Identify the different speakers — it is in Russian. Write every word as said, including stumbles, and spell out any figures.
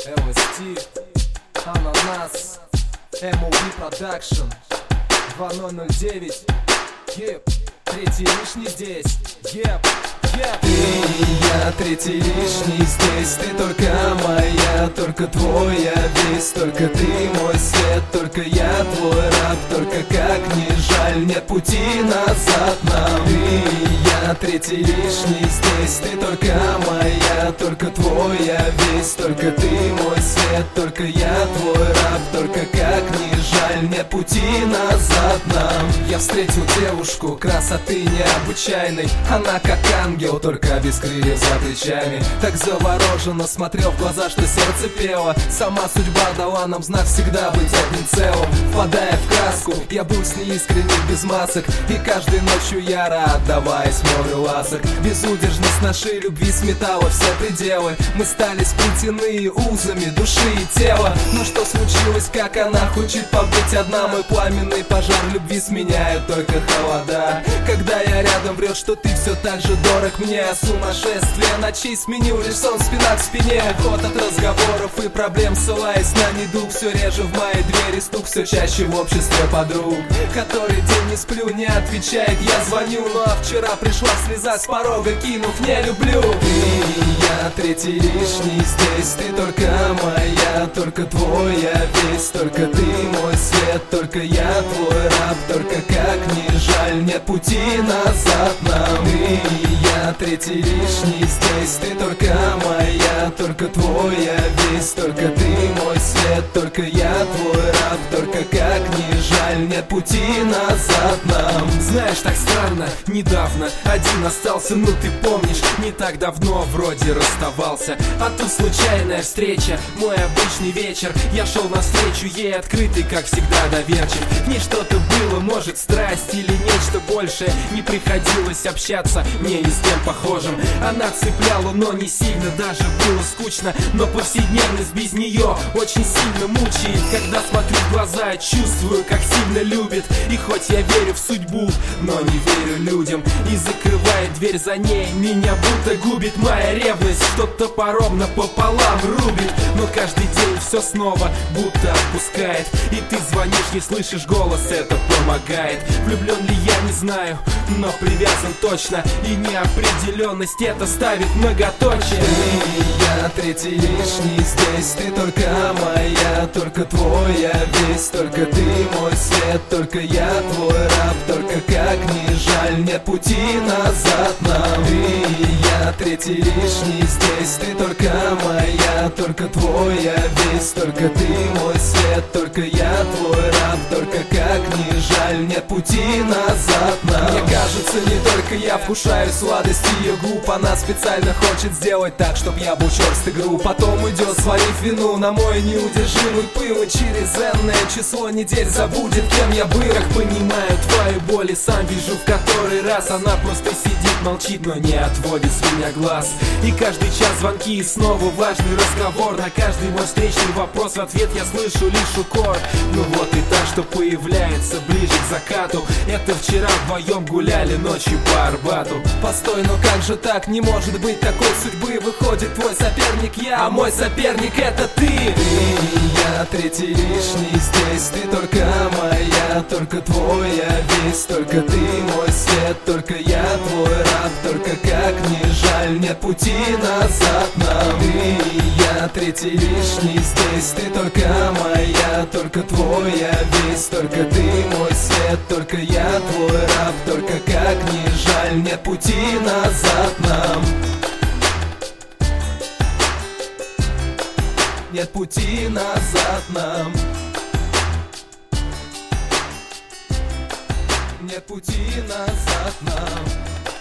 Speaker 1: эл эс ти, Ананас, эм о би Production, два ноль ноль девять, еп, третий лишний здесь, еп, еп.
Speaker 2: Ты и я, третий лишний здесь. Ты только моя, только твоя весь. Только ты мой свет, только я твой раб. Только как ни жаль, нет пути назад нам. Ты и я, третий лишний здесь. Ты только моя, только твоя весь. Только ты мой свет, только я твой раб. Только как ни жаль, нет пути назад нам. Я встретил девушку красоты необычайной. Она как ангел, только без крыльев за плечами. Так завороженно смотрел в глаза, что сердце пело. Сама судьба дала нам знак всегда быть одним целым. Впадая в краску, я был с ней искренне без масок. И каждой ночью яро отдаваясь морю ласок. Безудержность нашей любви сметала все пределы. Мы стали сплетены узами души и тела. Но что случилось, как она хочет побыть одна? Мой пламенный пожар любви сменяет только холода. Когда я рядом, врет, что ты все так же дорог мне. Сумасшествие ночей сменил лишь сон, спина к спине. Год от разговоров и проблем, ссылаясь на недуг. Все реже в моей двери стук, все чаще в обществе подруг. Который день не сплю, не отвечает, я звоню. Ну а вчера пришла слеза с порога, кинув «не люблю». Ты и я, третий лишний здесь. Ты только моя, только твоя весь. Только ты мой свет, только я твой раб. Только как ни жаль, нет пути назад нам. Ты и я, третий лишний здесь. Ты только моя, только твоя весь. Только ты мой свет, только я твой раб. Только как ни жаль, нет пути назад нам.
Speaker 1: Знаешь, так странно, недавно один остался, ну ты помнишь, не так давно вроде расставался. А тут случайная встреча, мой обычный вечер. Я шел навстречу ей открытый, как всегда доверчив. В ней что-то было, может страсть или нечто большее. Не приходилось общаться мне ни с кем похожим. Она цепляла, но не сильно, даже было скучно. Но повседневность без нее очень сильно мучает. Когда смотрю в глаза, я чувствую, как сильно любит. И хоть я верю в судьбу, но не верю людям. И закрывает дверь за ней, меня будто губит моя ревность. Что-то поровно пополам рубит. Но каждый день все снова будто отпускает. И ты звонишь, не слышишь голос, это помогает. Влюблен ли я, не знаю, но привязан точно. И неопределенность это ставит многоточие.
Speaker 2: Ты и я, третий лишний здесь. Ты только моя, только твоя весь. Только ты мой свет, только я твой раб. Только как ни жаль, нет пути назад нам. Ты и я, третий лишний здесь. Ты только моя, только твоя весь. Только ты мой свет, только я твой раб. Только как ни жаль, нет пути назад нам. Мне кажется, не только я вкушаю сладость ее губ. Она специально хочет сделать так, чтоб я был черстый груб. Потом уйдет, свалив вину на мой неудержимый пыл. И через энное число недель забудет, кем я был. Как понимаю твою боль и сам вижу в который раз. Она просто сидит, молчит, но не отводит с меня глаз. И каждый час звонки и снова важный разговор. На каждый мой встречный вопрос в ответ я слышу лишь укор. Ну вот и та, что появляется ближе к закату. Это вчера вдвоем гуляли ночью по Арбату. Постой, ну как же так? Не может быть такой судьбы. Выходит, твой соперник я, а мой соперник это ты. Ты и я, третий лишний здесь. Ты только моя, только твоя весь. Только ты мой свет, только я твой раб. Только как ни жаль, нет пути назад нам. Ты и я, третий лишний здесь. Ты только моя, только твоя весь. Только ты мой свет, только я твой раб. Только как ни жаль, нет пути назад нам. Нет пути назад нам. Нет пути назад нам.